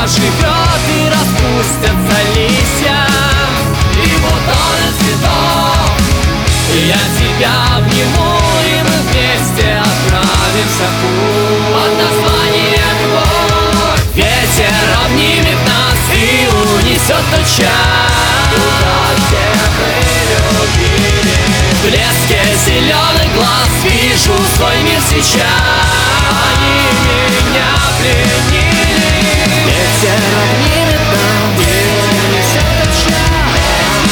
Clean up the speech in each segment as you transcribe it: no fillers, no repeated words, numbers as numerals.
оживет и распустятся листья, и бутоны цветов. Я тебя обниму, и мы вместе отправимся в путь под названием любовь. Ветер обнимет нас и унесет тот час, куда все мы любили. В блеске зеленых глаз вижу свой мир сейчас. Они меня пленили. Ветер обнимет нас и унесет тот час.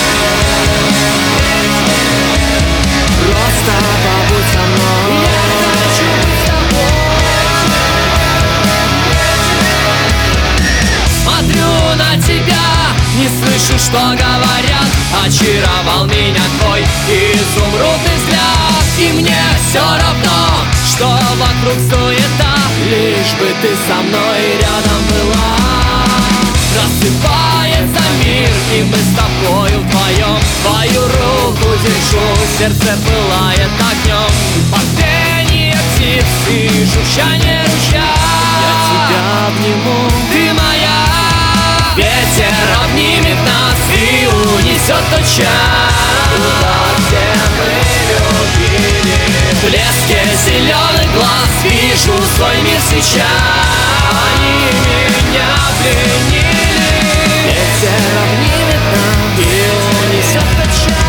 Просто побудь со мной. Я хочу быть с тобой. Смотрю на тебя, не слышу, что говорят. Очаровал меня твой изумрудный взгляд. И мне все равно, что вокруг суета, лишь бы ты со мной рядом была. Рассыпается мир, и мы с тобою вдвоем. Твою руку держу, сердце пылает огнем. Под пение птиц и журчание ручья я тебя обниму, ты моя. Ветер обнимет нас и унесет тот час, куда все мы любили. В блеске зеленых глаз вижу свой мир сейчас. Они меня пленили. Ветер обнимет нас и унесет тот час.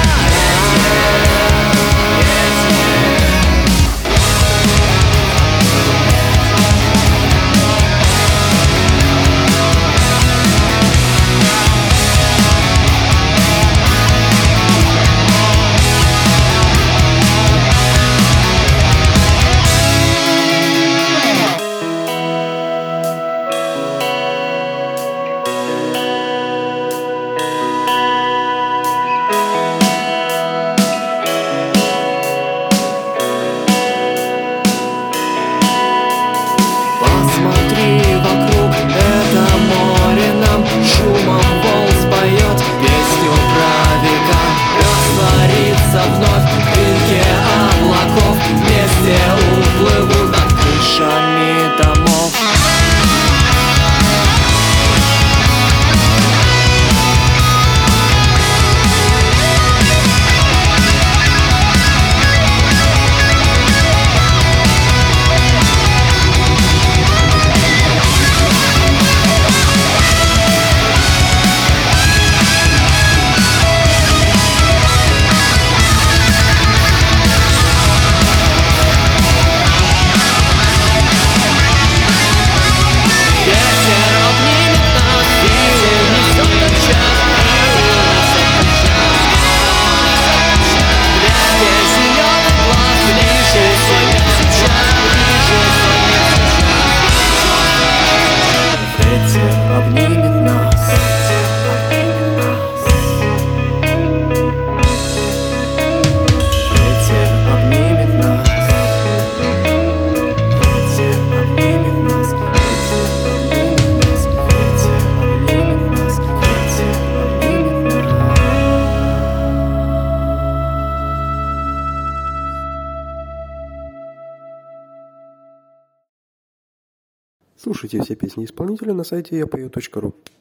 Посмотри вокруг, это море нам шумом волн споет песню про века. Растворится вновь в дымке облаков, вместе уплывут над крышами домов. Слушайте все песни исполнителя на сайте yapою.ru.